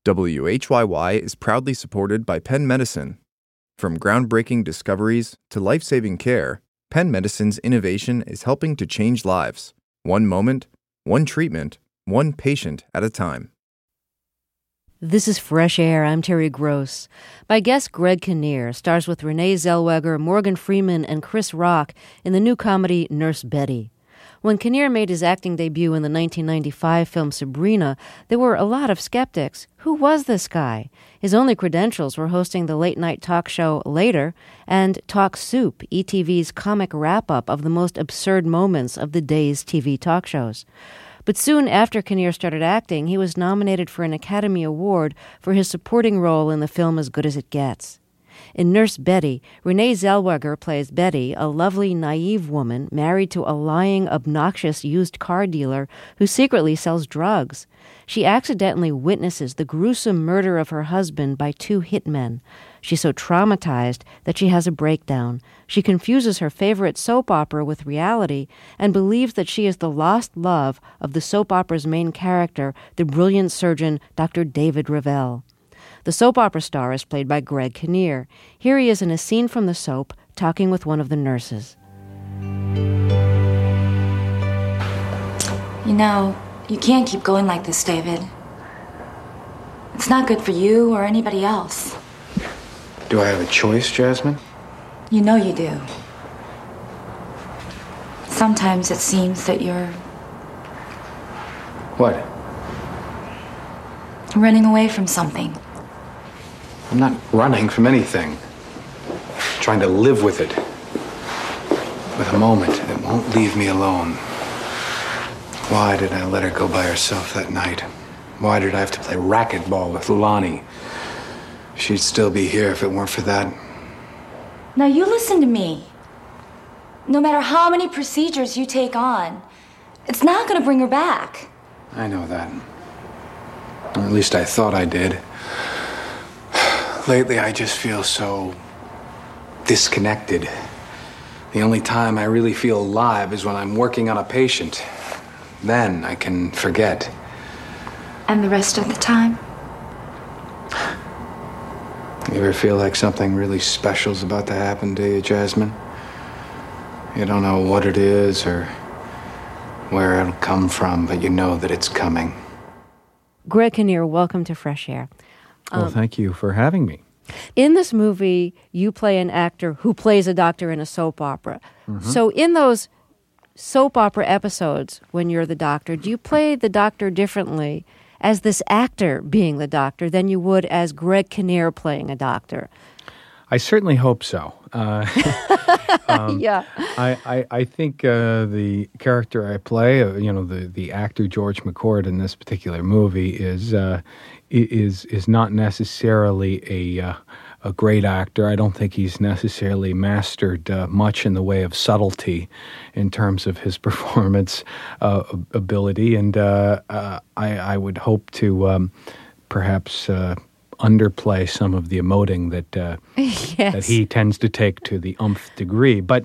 WHYY is proudly supported by Penn Medicine. From groundbreaking discoveries to life-saving care, Penn Medicine's innovation is helping to change lives. One moment, one treatment, one patient at a time. This is Fresh Air. I'm Terry Gross. My guest Greg Kinnear stars with Renee Zellweger, Morgan Freeman, and Chris Rock in the new comedy Nurse Betty. When Kinnear made his acting debut in the 1995 film Sabrina, there were a lot of skeptics. Who was this guy? His only credentials were hosting the late-night talk show Later and Talk Soup, ETV's comic wrap-up of the most absurd moments of the day's TV talk shows. But soon after Kinnear started acting, he was nominated for an Academy Award for his supporting role in the film As Good as It Gets. In Nurse Betty, Renee Zellweger plays Betty, a lovely, naive woman married to a lying, obnoxious used car dealer who secretly sells drugs. She accidentally witnesses the gruesome murder of her husband by two hitmen. She's so traumatized that she has a breakdown. She confuses her favorite soap opera with reality and believes that she is the lost love of the soap opera's main character, the brilliant surgeon Dr. David Revell. The soap opera star is played by Greg Kinnear. Here he is in a scene from the soap, talking with one of the nurses. You know, you can't keep going like this, David. It's not good for you or anybody else. Do I have a choice, Jasmine? You know you do. Sometimes it seems that you're What? running away from something. I'm not running from anything. Trying to live with it. With a moment that won't leave me alone. Why did I let her go by herself that night? Why did I have to play racquetball with Lonnie? She'd still be here if it weren't for that. Now you listen to me. No matter how many procedures you take on, it's not going to bring her back. I know that. Or at least I thought I did. Lately, I just feel so disconnected. The only time I really feel alive is when I'm working on a patient. Then I can forget. And the rest of the time? You ever feel like something really special's about to happen to you, Jasmine? You don't know what it is or where it'll come from, but you know that it's coming. Greg Kinnear, welcome to Fresh Air. Well, thank you for having me. In this movie, you play an actor who plays a doctor in a soap opera. Mm-hmm. So in those soap opera episodes, when you're the doctor, do you play the doctor differently as this actor being the doctor than you would as Greg Kinnear playing a doctor? I certainly hope so. Yeah. I think the character I play, the actor George McCord in this particular movie is not necessarily a great actor. I don't think he's necessarily mastered much in the way of subtlety in terms of his performance ability, and I would hope to perhaps underplay some of the emoting that yes. that he tends to take to the umph degree. But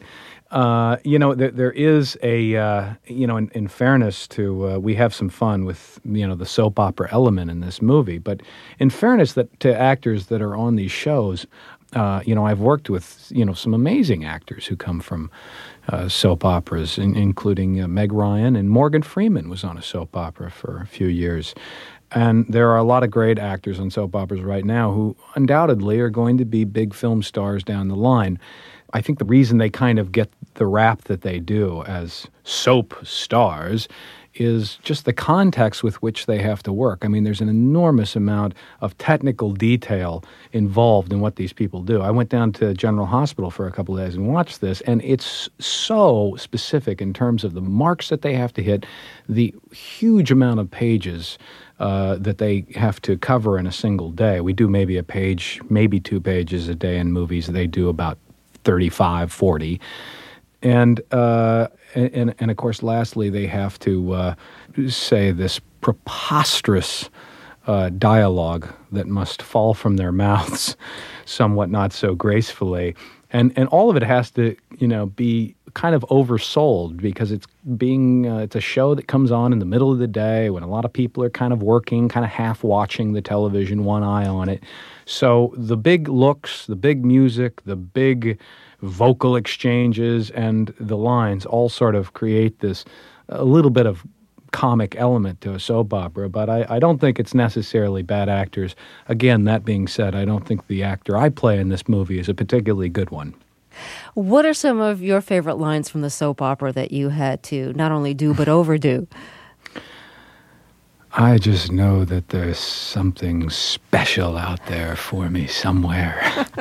there is a in fairness to we have some fun with the soap opera element in this movie. But in fairness to actors that are on these shows, I've worked with some amazing actors who come from soap operas, including Meg Ryan, and Morgan Freeman was on a soap opera for a few years. And there are a lot of great actors on soap operas right now who undoubtedly are going to be big film stars down the line. I think the reason they kind of get the rap that they do as soap stars is just the context with which they have to work. I mean, there's an enormous amount of technical detail involved in what these people do. I went down to General Hospital for a couple of days and watched this, and it's so specific in terms of the marks that they have to hit, the huge amount of pages that they have to cover in a single day. We do maybe a page, maybe 2 pages a day in movies. They do about 35, 40. And of course, lastly, they have to say this preposterous dialogue that must fall from their mouths somewhat not so gracefully. And all of it has to, be kind of oversold because it's a show that comes on in the middle of the day when a lot of people are kind of working, kind of half watching the television, one eye on it. So the big looks, the big music, the big vocal exchanges, and the lines all sort of create this a little bit of comic element to a soap opera, but I don't think it's necessarily bad actors. Again, that being said, I don't think the actor I play in this movie is a particularly good one. What are some of your favorite lines from the soap opera that you had to not only do but overdo? I just know that there's something special out there for me somewhere.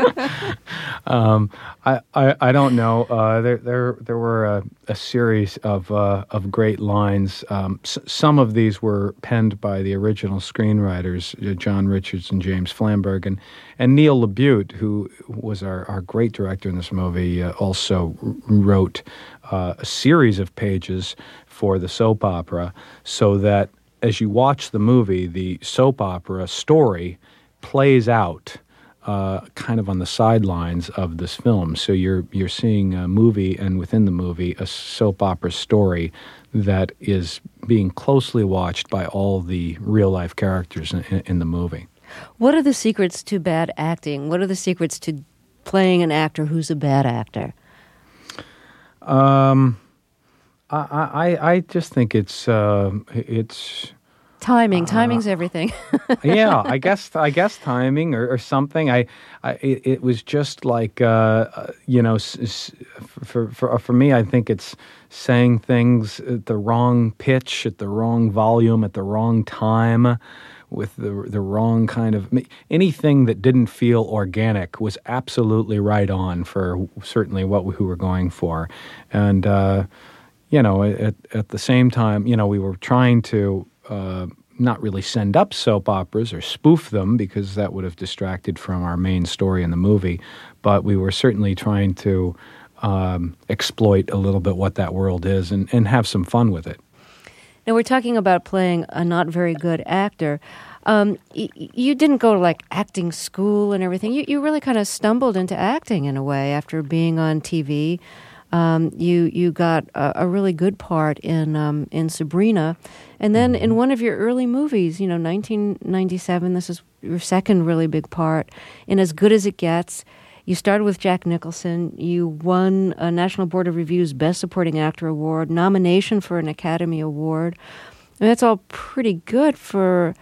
I don't know. There were a series of great lines. Some of these were penned by the original screenwriters, John Richards and James Flamberg, and Neil LaBute, who was our great director in this movie, also wrote a series of pages for the soap opera, so that as you watch the movie, the soap opera story plays out kind of on the sidelines of this film. So you're seeing a movie, and within the movie, a soap opera story that is being closely watched by all the real-life characters in the movie. What are the secrets to bad acting? What are the secrets to playing an actor who's a bad actor? I just think it's timing. Timing's everything. Yeah, I guess timing or something. It was just like for me, I think it's saying things at the wrong pitch, at the wrong volume, at the wrong time, with the wrong kind of anything that didn't feel organic was absolutely right on for certainly what we were going for, and. At the same time, we were trying to not really send up soap operas or spoof them because that would have distracted from our main story in the movie. But we were certainly trying to exploit a little bit what that world is and have some fun with it. Now, we're talking about playing a not very good actor. You didn't go to acting school and everything. You really kind of stumbled into acting in a way after being on TV. You got a really good part in Sabrina, and then in one of your early movies, 1997. This is your second really big part in As Good as It Gets. You started with Jack Nicholson. You won a National Board of Review's Best Supporting Actor Award, nomination for an Academy Award. And that's all pretty good for,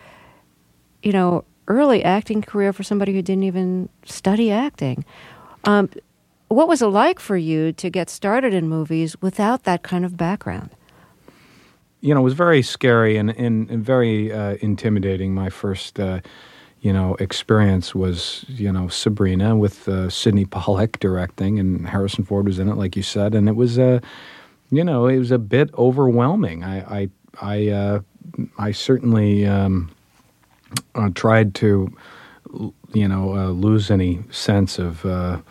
early acting career for somebody who didn't even study acting. What was it like for you to get started in movies without that kind of background? It was very scary and very intimidating. My first, experience was, Sabrina with Sidney Pollack directing, and Harrison Ford was in it, like you said, and it was it was a bit overwhelming. I certainly tried to, lose any sense of.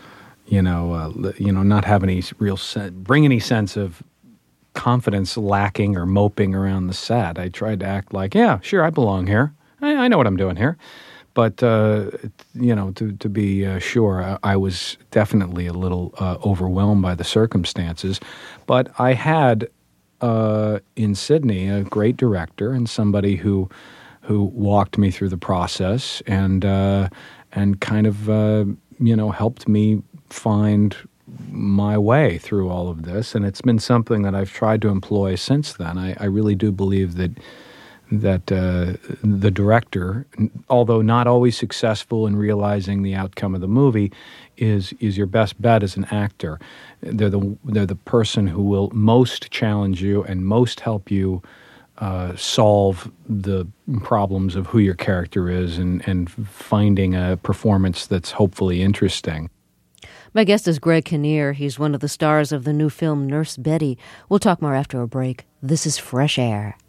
Not have any real bring any sense of confidence lacking or moping around the set. I tried to act like, yeah, sure, I belong here. I know what I'm doing here. But, to be sure, I was definitely a little overwhelmed by the circumstances. But I had in Sydney a great director and somebody who walked me through the process and kind of, helped me find my way through all of this, and it's been something that I've tried to employ since then. I really do believe that the director, although not always successful in realizing the outcome of the movie, is your best bet as an actor. They're the person who will most challenge you and most help you solve the problems of who your character is and finding a performance that's hopefully interesting. My guest is Greg Kinnear. He's one of the stars of the new film Nurse Betty. We'll talk more after a break. This is Fresh Air.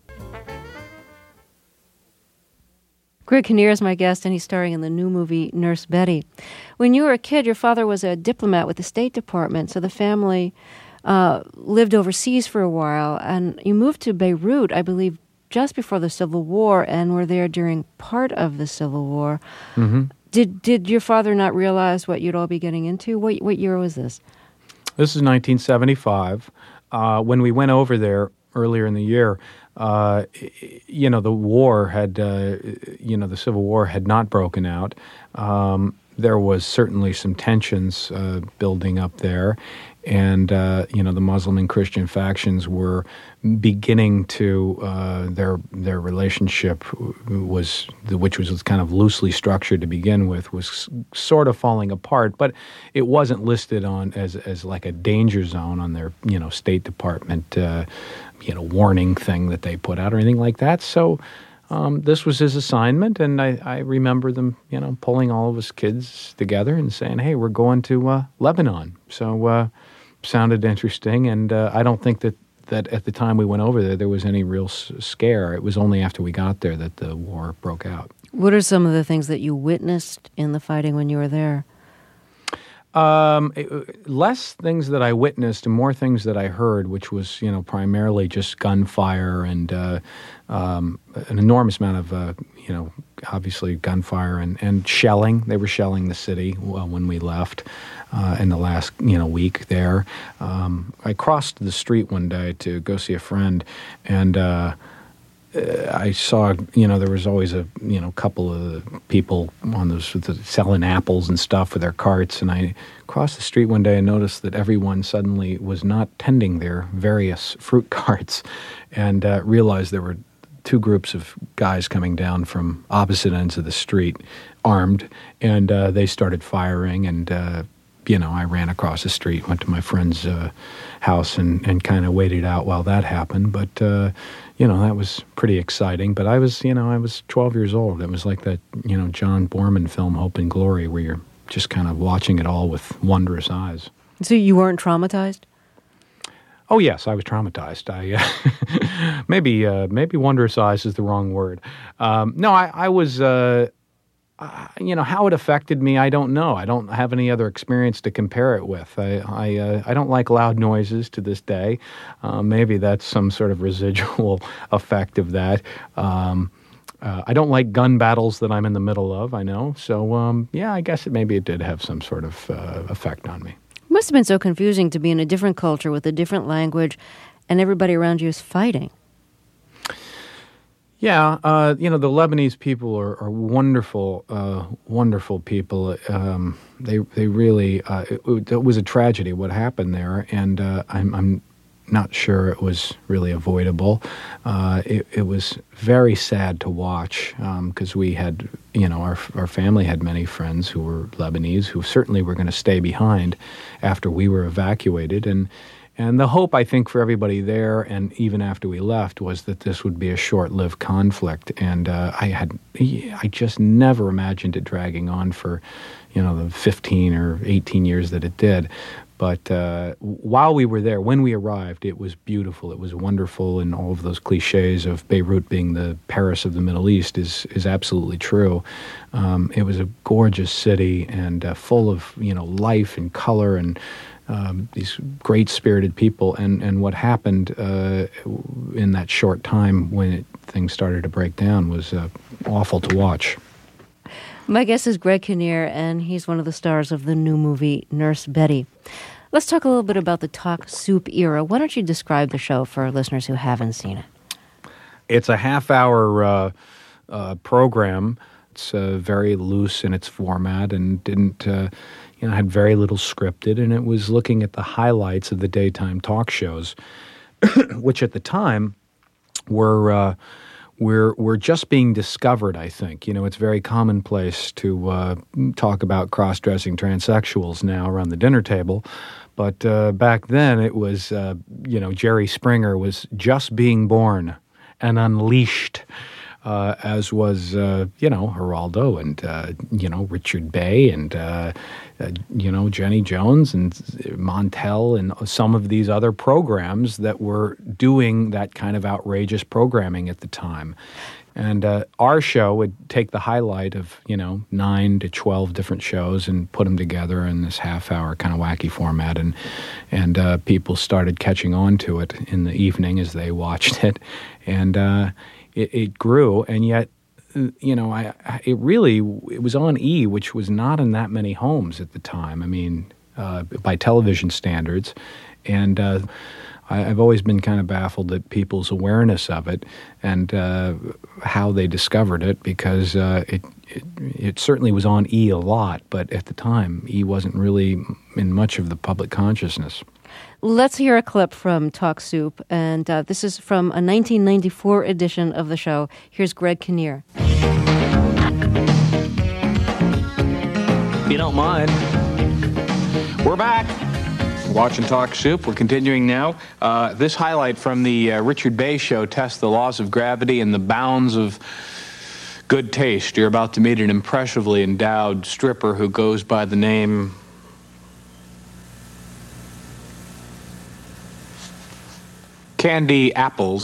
Greg Kinnear is my guest, and he's starring in the new movie Nurse Betty. When you were a kid, your father was a diplomat with the State Department, so the family lived overseas for a while, and you moved to Beirut, I believe, just before the Civil War, and were there during part of the Civil War. Mm-hmm. Did your father not realize what you'd all be getting into? What year was this? This is 1975. When we went over there earlier in the year, the war had, the Civil War had not broken out. There was certainly some tensions building up there, and the Muslim and Christian factions were beginning to their relationship which was kind of loosely structured to begin with, was sort of falling apart, but it wasn't listed on as like a danger zone on their State Department warning thing that they put out or anything like that. So this was his assignment, and I remember them pulling all of us kids together and saying, "Hey, we're going to Lebanon." So sounded interesting, and I don't think that at the time we went over there was any real scare. It was only after we got there that the war broke out. What are some of the things that you witnessed in the fighting when you were there? Less things that I witnessed and more things that I heard, which was, primarily just gunfire and an enormous amount of, obviously gunfire and shelling. They were shelling the city when we left in the last, week there. I crossed the street one day to go see a friend, and I saw, there was always a, couple of people on those selling apples and stuff with their carts. And I crossed the street one day and noticed that everyone suddenly was not tending their various fruit carts, and realized there were two groups of guys coming down from opposite ends of the street, armed, and they started firing. And I ran across the street, went to my friend's house, and kind of waited out while that happened. But that was pretty exciting. But I was 12 years old. It was like that, John Borman film, Hope and Glory, where you're just kind of watching it all with wondrous eyes. So you weren't traumatized? Oh, yes, I was traumatized. Maybe wondrous eyes is the wrong word. No, I was... how it affected me, I don't know. I don't have any other experience to compare it with. I don't like loud noises to this day. Maybe that's some sort of residual effect of that. I don't like gun battles that I'm in the middle of, I know. So, I guess maybe it did have some sort of effect on me. It must have been so confusing to be in a different culture with a different language, and everybody around you is fighting. Yeah, the Lebanese people are wonderful, wonderful people. They really it was a tragedy what happened there, and I'm not sure it was really avoidable. It was very sad to watch because we had, our family had many friends who were Lebanese who certainly were going to stay behind after we were evacuated, and the hope, I think, for everybody there, and even after we left, was that this would be a short-lived conflict. And I just never imagined it dragging on for, the 15 or 18 years that it did. But while we were there, when we arrived, it was beautiful. It was wonderful, and all of those cliches of Beirut being the Paris of the Middle East is absolutely true. It was a gorgeous city and full of, life and color and these great-spirited people, and what happened in that short time when things started to break down was awful to watch. My guest is Greg Kinnear, and he's one of the stars of the new movie Nurse Betty. Let's talk a little bit about the talk soup era. Why don't you describe the show for listeners who haven't seen it? It's a half-hour program. It's very loose in its format and didn't... had very little scripted, and it was looking at the highlights of the daytime talk shows, which at the time were just being discovered, I think. It's very commonplace to talk about cross-dressing transsexuals now around the dinner table, but back then it was, Jerry Springer was just being born and unleashed. As was, Geraldo and, Richard Bay and, Jenny Jones and Montel and some of these other programs that were doing that kind of outrageous programming at the time. And our show would take the highlight of, 9 to 12 different shows and put them together in this half-hour kind of wacky format. And people started catching on to it in the evening as they watched it. And it grew, and yet, it was on E, which was not in that many homes at the time. I mean, by television standards. And I've always been kind of baffled at people's awareness of it and how they discovered it, because it certainly was on E a lot, but at the time, E wasn't really in much of the public consciousness. Let's hear a clip from Talk Soup, and this is from a 1994 edition of the show. Here's Greg Kinnear. If you don't mind. We're back. Watching Talk Soup. We're continuing now. This highlight from the Richard Bay show tests the laws of gravity and the bounds of good taste. You're about to meet an impressively endowed stripper who goes by the name... Candy Apples.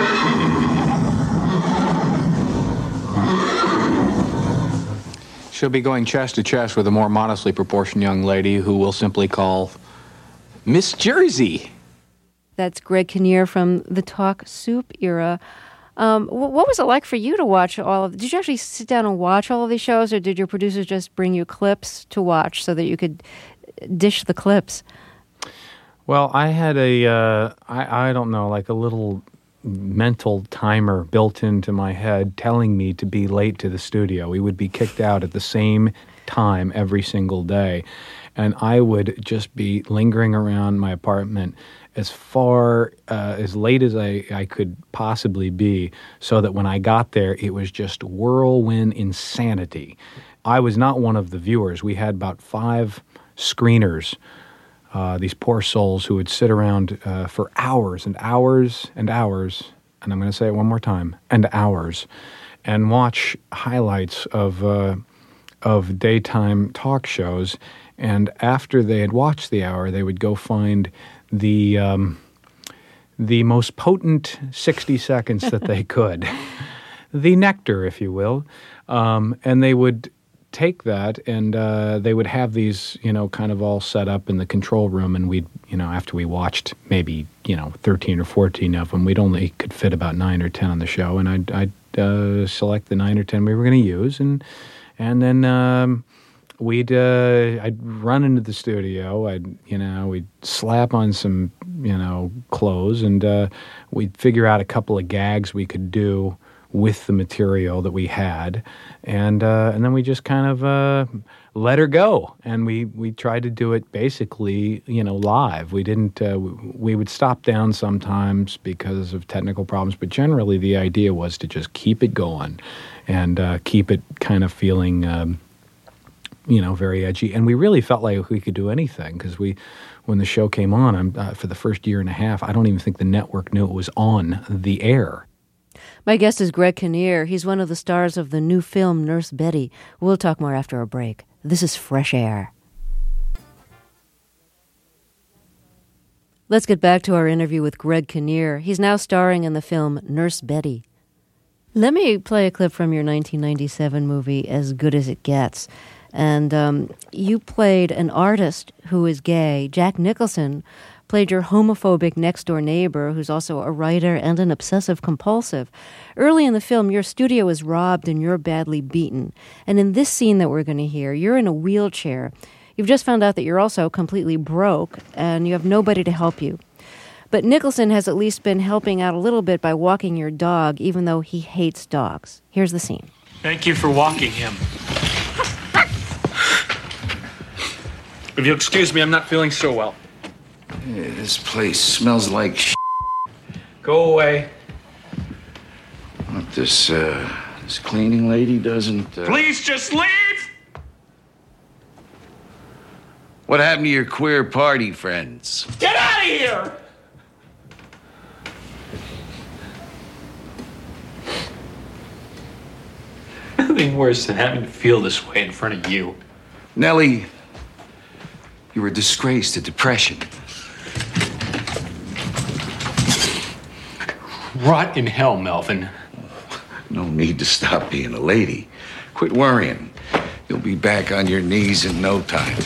She'll be going chest to chest with a more modestly proportioned young lady who we'll simply call Miss Jersey. That's Greg Kinnear from the Talk Soup era. What was it like for you to watch all of... Did you actually sit down and watch all of these shows, or did your producers just bring you clips to watch so that you could dish the clips? Well, I had I don't know, like a little mental timer built into my head telling me to be late to the studio. We would be kicked out at the same time every single day. And I would just be lingering around my apartment as late as I could possibly be, so that when I got there, it was just whirlwind insanity. I was not one of the viewers. We had about 5 screeners, these poor souls who would sit around for hours and hours and hours, and I'm going to say it one more time, and hours, and watch highlights of daytime talk shows. And after they had watched the hour, they would go find the most potent 60 seconds that they could, the nectar, if you will, and they would take that, and they would have these, kind of all set up in the control room, and we'd, after we watched maybe, 13 or 14 of them, we'd only could fit about 9 or 10 on the show, and I'd select the 9 or 10 we were going to use, and then I'd run into the studio, we'd slap on some, clothes, and we'd figure out a couple of gags we could do with the material that we had, and then we just kind of let her go, and we tried to do it basically, live. We didn't. We would stop down sometimes because of technical problems, but generally the idea was to just keep it going, and keep it kind of feeling, very edgy. And we really felt like we could do anything, because when the show came on, for the first year and a half, I don't even think the network knew it was on the air. My guest is Greg Kinnear. He's one of the stars of the new film Nurse Betty. We'll talk more after a break. This is Fresh Air. Let's get back to our interview with Greg Kinnear. He's now starring in the film Nurse Betty. Let me play a clip from your 1997 movie, As Good as It Gets. And you played an artist who is gay. Jack Nicholson played your homophobic next-door neighbor, who's also a writer and an obsessive-compulsive. Early in the film, your studio is robbed and you're badly beaten. And in this scene that we're going to hear, you're in a wheelchair. You've just found out that you're also completely broke and you have nobody to help you. But Nicholson has at least been helping out a little bit by walking your dog, even though he hates dogs. Here's the scene. Thank you for walking him. If you'll excuse me, I'm not feeling so well. This place smells like shit. Go away. Look, this cleaning lady doesn't... Please just leave! What happened to your queer party friends? Get out of here! Nothing worse than having to feel this way in front of you. Nellie, you're a disgrace to depression. Rot in hell, Melvin. No need to stop being a lady. Quit worrying. You'll be back on your knees in no time.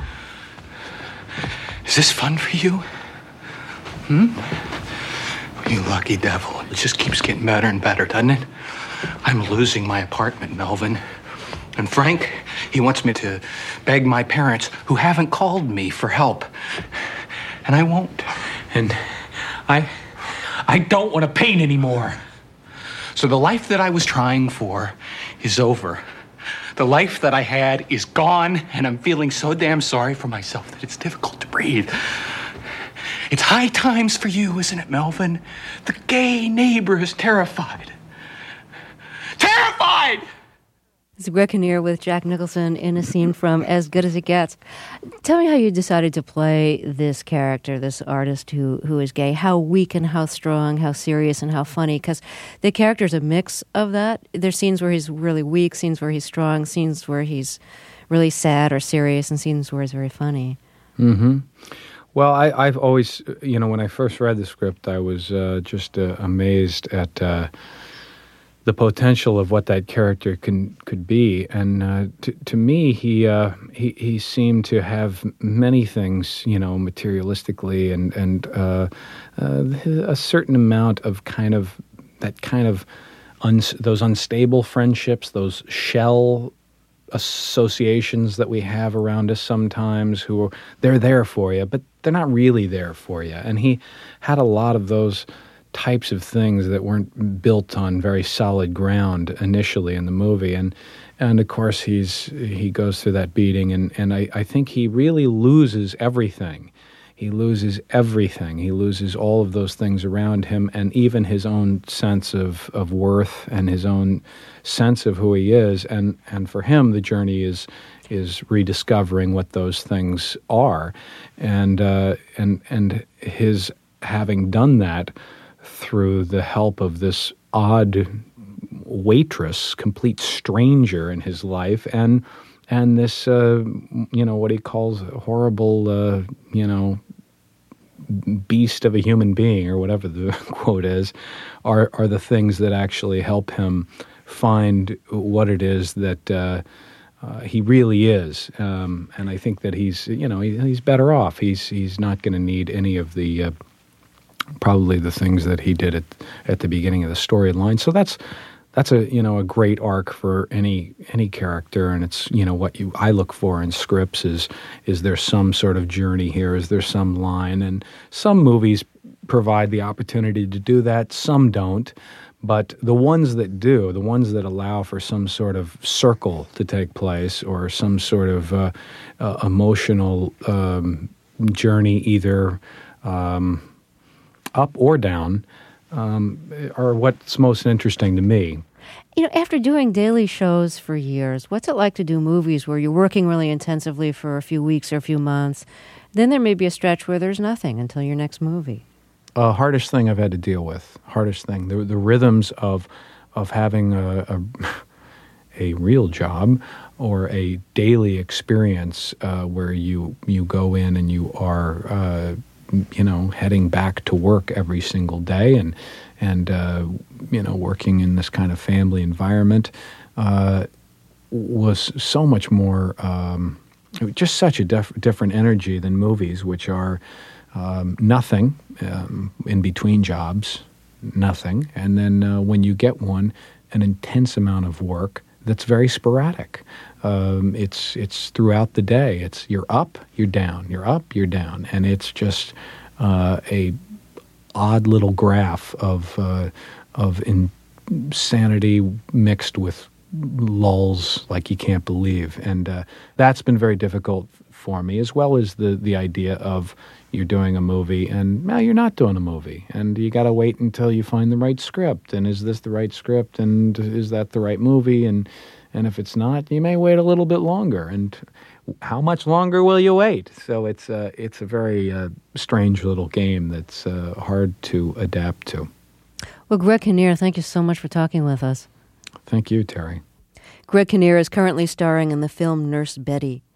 Is this fun for you? You lucky devil. It just keeps getting better and better, doesn't it? I'm losing my apartment, Melvin. And Frank, he wants me to beg my parents, who haven't called me, for help. And I won't. And I don't want to paint anymore. So the life that I was trying for is over. The life that I had is gone, and I'm feeling so damn sorry for myself that it's difficult to breathe. It's high times for you, isn't it, Melvin? The gay neighbor is terrified. Terrified! It's Greg Kinnear with Jack Nicholson in a scene from As Good as It Gets. Tell me how you decided to play this character, this artist who is gay. How weak and how strong, how serious and how funny. Because the character's a mix of that. There's scenes where he's really weak, scenes where he's strong, scenes where he's really sad or serious, and scenes where he's very funny. Mm-hmm. Well, I've always, when I first read the script, I was just amazed at the potential of what that character could be, and to me, he seemed to have many things, materialistically, and a certain amount of those unstable friendships, those shell associations that we have around us sometimes, they're there for you, but they're not really there for you, and he had a lot of those types of things that weren't built on very solid ground initially in the movie, and of course he goes through that beating, and I think he really loses everything. He loses everything. He loses all of those things around him, and even his own sense of worth and his own sense of who he is. And for him, the journey is rediscovering what those things are, and his having done that through the help of this odd waitress, complete stranger in his life, and this what he calls a horrible beast of a human being, or whatever the quote is, are the things that actually help him find what it is that he really is, and I think that he's better off. He's not going to need any of the probably the things that he did at the beginning of the storyline. So that's a great arc for any character, and it's what I look for in scripts is there some sort of journey here? Is there some line? And some movies provide the opportunity to do that, some don't. But the ones that do, the ones that allow for some sort of circle to take place, or some sort of emotional journey, either up or down, are what's most interesting to me. After doing daily shows for years, what's it like to do movies where you're working really intensively for a few weeks or a few months? Then there may be a stretch where there's nothing until your next movie. Hardest thing I've had to deal with. Hardest thing. The rhythms of having a real job or a daily experience where you go in and you are heading back to work every single day and working in this kind of family environment was so much more, just such a different energy than movies, which are nothing in between jobs, nothing. And then when you get one, an intense amount of work that's very sporadic. It's throughout the day. You're up, you're down, you're up, you're down, and it's just a odd little graph of insanity mixed with lulls like you can't believe, and that's been very difficult for me, as well as the idea of you're doing a movie and now you're not doing a movie, and you got to wait until you find the right script, and is this the right script, and is that the right movie, and if it's not, you may wait a little bit longer, and how much longer will you wait? So it's a very strange little game that's hard to adapt to. Well, Greg Kinnear, thank you so much for talking with us. Thank you, Terry. Greg Kinnear is currently starring in the film Nurse Betty.